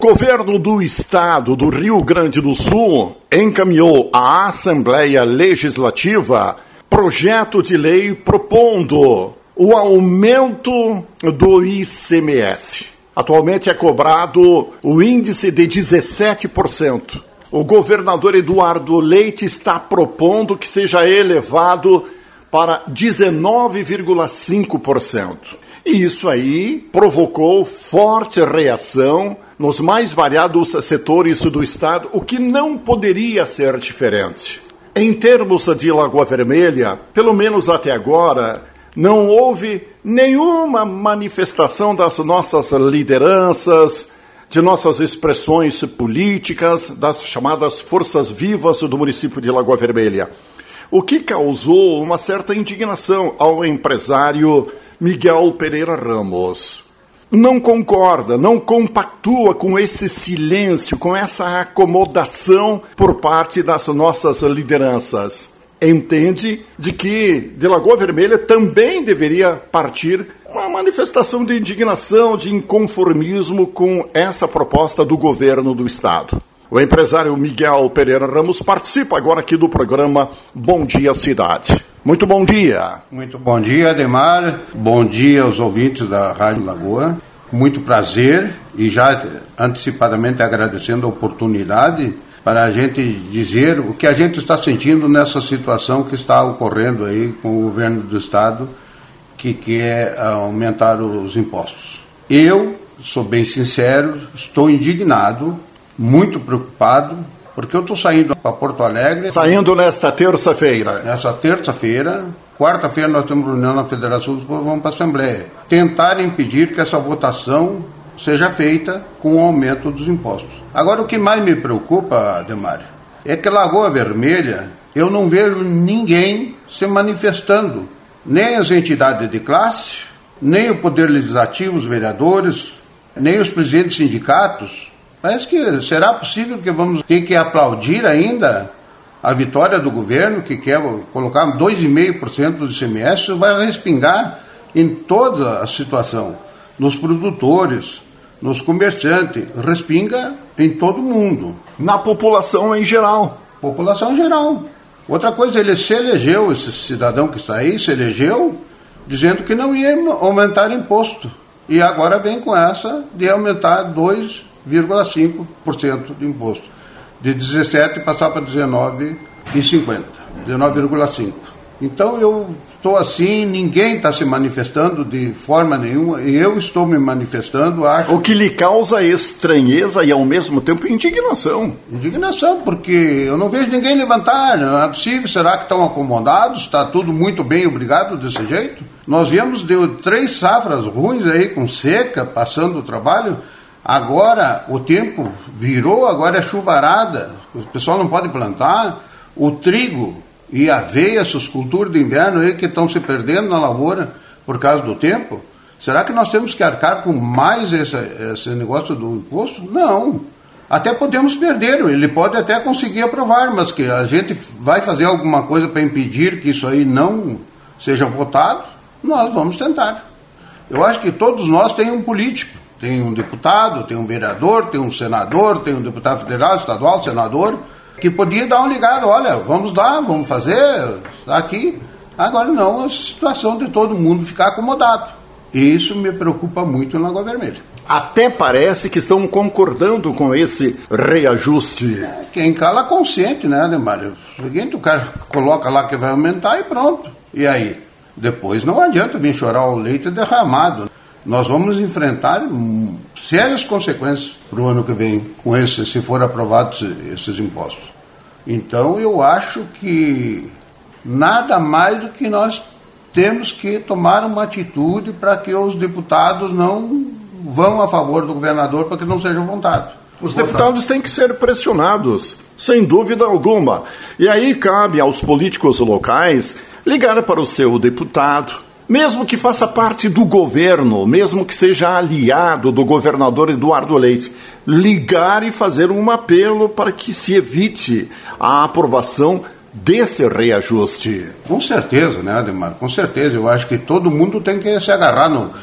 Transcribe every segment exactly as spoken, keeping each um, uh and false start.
governo do Estado do Rio Grande do Sul encaminhou à Assembleia Legislativa projeto de lei propondo o aumento do I C M S. Atualmente é cobrado o índice de dezessete por cento. O governador Eduardo Leite está propondo que seja elevado para dezenove vírgula cinco por cento. E isso aí provocou forte reação nos mais variados setores do Estado, o que não poderia ser diferente. Em termos de Lagoa Vermelha, pelo menos até agora, não houve nenhuma manifestação das nossas lideranças, de nossas expressões políticas, das chamadas forças vivas do município de Lagoa Vermelha, o que causou uma certa indignação ao empresário Miguel Pereira Ramos. Não concorda, não compactua com esse silêncio, com essa acomodação por parte das nossas lideranças. Entende de que de Lagoa Vermelha também deveria partir uma manifestação de indignação, de inconformismo com essa proposta do governo do Estado. O empresário Miguel Pereira Ramos participa agora aqui do programa Bom Dia Cidade. Muito bom dia. Muito bom dia, Ademar. Bom dia aos ouvintes da Rádio Lagoa. Com muito prazer e já antecipadamente agradecendo a oportunidade para a gente dizer o que a gente está sentindo nessa situação que está ocorrendo aí com o governo do Estado, que quer aumentar os impostos. Eu, sou bem sincero, estou indignado, muito preocupado, porque eu estou saindo para Porto Alegre. Saindo nesta terça-feira. Nessa terça-feira. Quarta-feira nós temos reunião na Federação dos Povos, vamos para a Assembleia. Tentar impedir que essa votação seja feita com o aumento dos impostos. Agora, o que mais me preocupa, Ademar, é que Lagoa Vermelha, eu não vejo ninguém se manifestando. Nem as entidades de classe, nem o Poder Legislativo, os vereadores, nem os presidentes de sindicatos. Parece que será possível que vamos ter que aplaudir ainda a vitória do governo, que quer colocar dois vírgula cinco por cento do I C M S. Isso vai respingar em toda a situação, nos produtores, nos comerciantes, respinga em todo mundo. Na população em geral. População em geral. Outra coisa, ele se elegeu, esse cidadão que está aí, se elegeu dizendo que não ia aumentar imposto. E agora vem com essa de aumentar dois vírgula cinco por cento de imposto. De dezessete passar para dezenove vírgula cinquenta por cento. dezenove vírgula cinco por cento. Então eu estou assim, ninguém está se manifestando de forma nenhuma, e eu estou me manifestando, acho... O que lhe causa estranheza e ao mesmo tempo indignação. Indignação, porque eu não vejo ninguém levantar, não é possível, será que estão acomodados, está tudo muito bem, obrigado, desse jeito? Nós viemos de três safras ruins aí, com seca, passando o trabalho, agora o tempo virou, agora é chuvarada, o pessoal não pode plantar, o trigo e a aveia, essas culturas de inverno aí que estão se perdendo na lavoura por causa do tempo. Será que nós temos que arcar com mais esse, esse negócio do imposto? Não. Até podemos perder, ele pode até conseguir aprovar, mas que a gente vai fazer alguma coisa para impedir que isso aí não seja votado, nós vamos tentar. Eu acho que todos nós temos um político, tem um deputado, tem um vereador, tem um senador, tem um deputado federal, estadual, senador, que podia dar uma ligada, olha, vamos lá, vamos fazer aqui. Agora não, a situação de todo mundo ficar acomodado. E isso me preocupa muito na Lagoa Vermelha. Até parece que estão concordando com esse reajuste. É, quem cala consciente, né, Ademar? O seguinte, o cara coloca lá que vai aumentar e pronto. E aí? Depois não adianta vir chorar o leite derramado. Nós vamos enfrentar hum, sérias consequências para o ano que vem, com esse, se for aprovados esses impostos. Então, eu acho que nada mais do que nós temos que tomar uma atitude para que os deputados não vão a favor do governador para que não seja votado. Os deputados têm que ser pressionados, sem dúvida alguma. E aí cabe aos políticos locais ligar para o seu deputado, mesmo que faça parte do governo, mesmo que seja aliado do governador Eduardo Leite, ligar e fazer um apelo para que se evite a aprovação desse reajuste. Com certeza, né, Ademar? Com certeza. Eu acho que todo mundo tem que se agarrar no,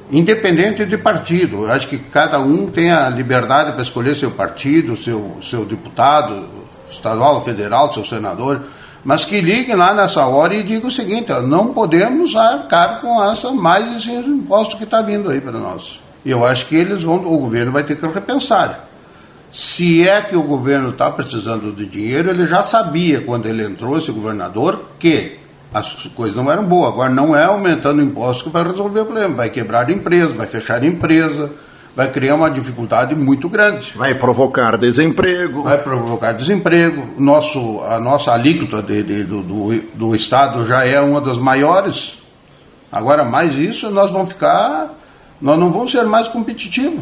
independente de partido. Eu acho que cada um tem a liberdade para escolher seu partido, seu, seu deputado estadual, federal, seu senador, mas que liguem lá nessa hora e digam o seguinte: ó, não podemos arcar com essa, mais esse imposto que está vindo aí para nós. E eu acho que eles vão, o governo vai ter que repensar. Se é que o governo está precisando de dinheiro, ele já sabia quando ele entrou, esse governador, que as coisas não eram boas. Agora não é aumentando impostos que vai resolver o problema. Vai quebrar empresa, vai fechar empresa, vai criar uma dificuldade muito grande. Vai provocar desemprego. Vai provocar desemprego. Nosso, a nossa alíquota de, de, do, do, do Estado já é uma das maiores. Agora, mais isso, nós vamos ficar... Nós não vamos ser mais competitivos.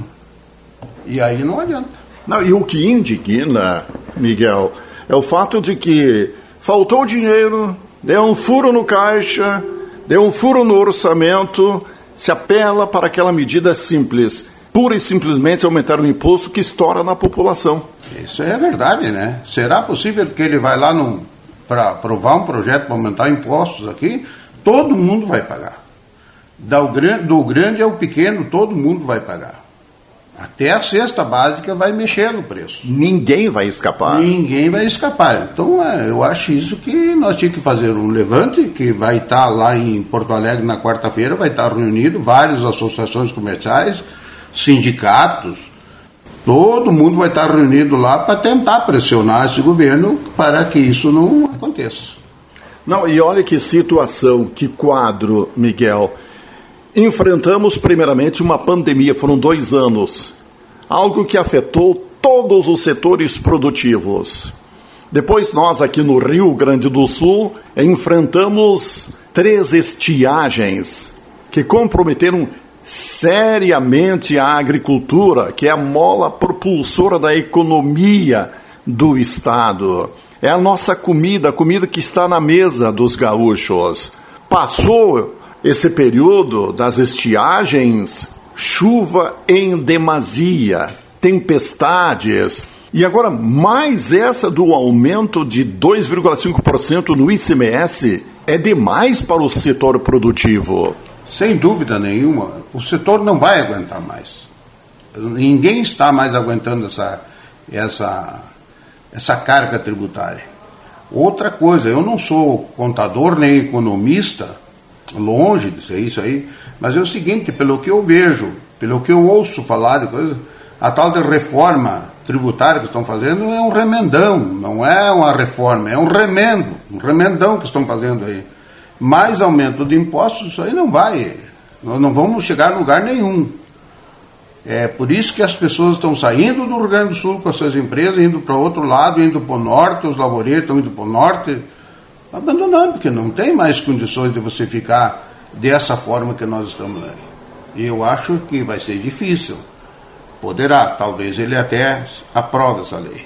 E aí não adianta. Não, e o que indigna, Miguel, é o fato de que faltou dinheiro, deu um furo no caixa, deu um furo no orçamento, se apela para aquela medida simples, pura e simplesmente aumentar o imposto que estoura na população. Isso é verdade, né? Será possível que ele vai lá para aprovar um projeto para aumentar impostos aqui? Todo mundo vai pagar. Do grande, do grande ao pequeno, todo mundo vai pagar. Até a cesta básica vai mexer no preço. Ninguém vai escapar. Ninguém vai escapar. Então, é, eu acho isso que nós tínhamos que fazer um levante, que vai estar lá em Porto Alegre na quarta-feira, vai estar reunido várias associações comerciais, sindicatos, todo mundo vai estar reunido lá para tentar pressionar esse governo para que isso não aconteça. Não, e olha que situação, que quadro, Miguel. Enfrentamos primeiramente uma pandemia, foram dois anos, algo que afetou todos os setores produtivos. Depois nós aqui no Rio Grande do Sul enfrentamos três estiagens que comprometeram seriamente a agricultura, que é a mola propulsora da economia do estado. É a nossa comida, a comida que está na mesa dos gaúchos. Passou esse período das estiagens, chuva em demasia, tempestades, e agora mais essa do aumento de dois vírgula cinco por cento no I C M S é demais para o setor produtivo. Sem dúvida nenhuma, o setor não vai aguentar mais. Ninguém está mais aguentando essa, essa, essa carga tributária. Outra coisa, eu não sou contador nem economista, longe de ser isso aí, mas é o seguinte, pelo que eu vejo, pelo que eu ouço falar de coisa, a tal de reforma tributária que estão fazendo é um remendão, não é uma reforma, é um remendo, um remendão que estão fazendo aí. Mais aumento de impostos, isso aí não vai, nós não vamos chegar a lugar nenhum. É por isso que as pessoas estão saindo do Rio Grande do Sul com as suas empresas, indo para outro lado, indo para o norte, os lavoureiros estão indo para o norte, abandonando, porque não tem mais condições de você ficar dessa forma que nós estamos aí. E eu acho que vai ser difícil. Poderá, talvez ele até aprove essa lei.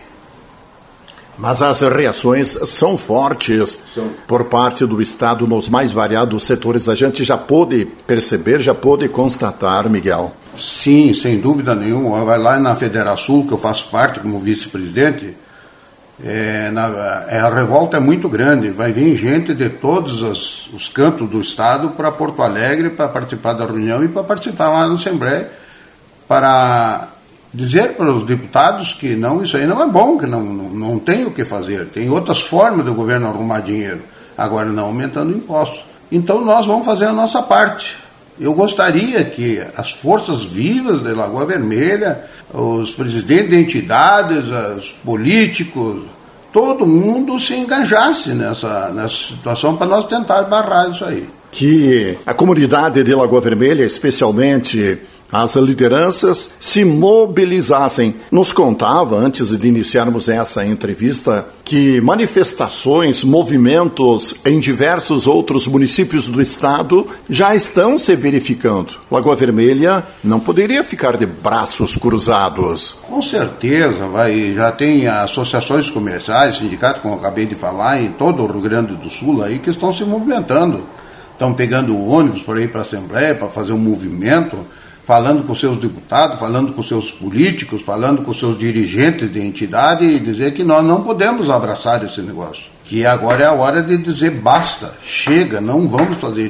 Mas as reações são fortes são. por parte do Estado nos mais variados setores. A gente já pôde perceber, já pôde constatar, Miguel. Sim, sem dúvida nenhuma. Vai lá na Federação, que eu faço parte como vice-presidente, É, na, é, a revolta é muito grande, vai vir gente de todos os, os cantos do estado para Porto Alegre para participar da reunião e para participar lá na Assembleia, para dizer para os deputados que não, isso aí não é bom, que não, não, não tem o que fazer, tem outras formas do governo arrumar dinheiro, agora não aumentando impostos. Então nós vamos fazer a nossa parte. Eu gostaria que as forças vivas de Lagoa Vermelha, os presidentes de entidades, os políticos, todo mundo se engajasse nessa, nessa situação para nós tentar barrar isso aí. Que a comunidade de Lagoa Vermelha, especialmente as lideranças, se mobilizassem. Nos contava, antes de iniciarmos essa entrevista, que manifestações, movimentos em diversos outros municípios do estado já estão se verificando. Lagoa Vermelha não poderia ficar de braços cruzados. Com certeza, vai, já tem associações comerciais, sindicatos, como eu acabei de falar, em todo o Rio Grande do Sul aí, que estão se movimentando. Estão pegando ônibus para ir para a Assembleia, para fazer um movimento, falando com seus deputados, falando com seus políticos, falando com seus dirigentes de entidade e dizer que nós não podemos abraçar esse negócio. Que agora é a hora de dizer basta, chega, não vamos fazer isso.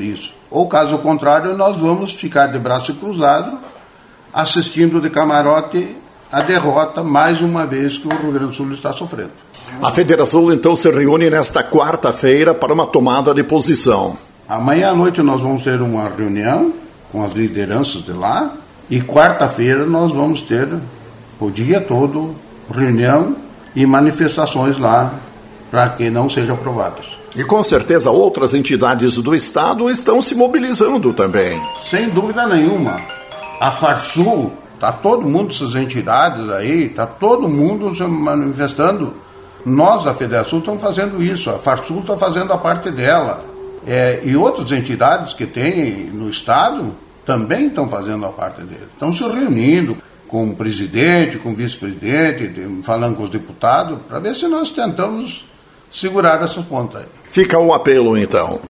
ou caso contrário, nós vamos ficar de braço cruzado, assistindo de camarote a derrota, mais uma vez, que o Rio Grande do Sul está sofrendo. A Federação, então, se reúne nesta quarta-feira para uma tomada de posição. Amanhã à noite nós vamos ter uma reunião com as lideranças de lá, e quarta-feira nós vamos ter o dia todo reunião e manifestações lá para que não sejam aprovados. E com certeza outras entidades do Estado estão se mobilizando também. Sem dúvida nenhuma. A Farsul, está todo mundo, essas entidades aí, está todo mundo se manifestando. Nós, da Federação, estamos fazendo isso. A Farsul está fazendo a parte dela. É, e outras entidades que tem no Estado também estão fazendo a parte deles. Estão se reunindo com o presidente, com o vice-presidente, falando com os deputados, para ver se nós tentamos segurar essas pontas aí. Fica o apelo, então.